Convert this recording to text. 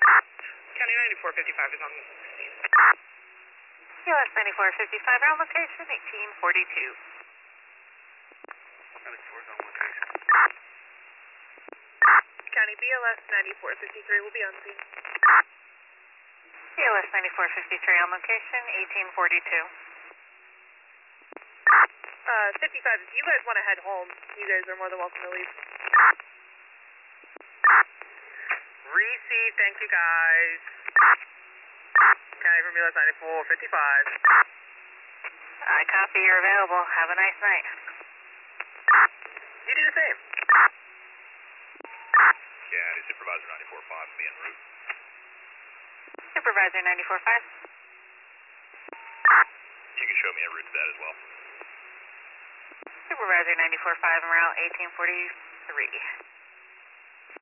County 9455 is on the scene. US 9455, around location 1842. 94 is on location. County BLS 9453 will be on scene. BLS 9453 on location 1842. 55, if you guys want to head home, you guys are more than welcome to leave. Receive, thank you guys. County from BLS 9455. I copy, you're available. Have a nice night. You do the same. County Supervisor 94.5, be en route. Supervisor 94.5. You can show me en route to that as well. Supervisor 94.5, I'm around 1843.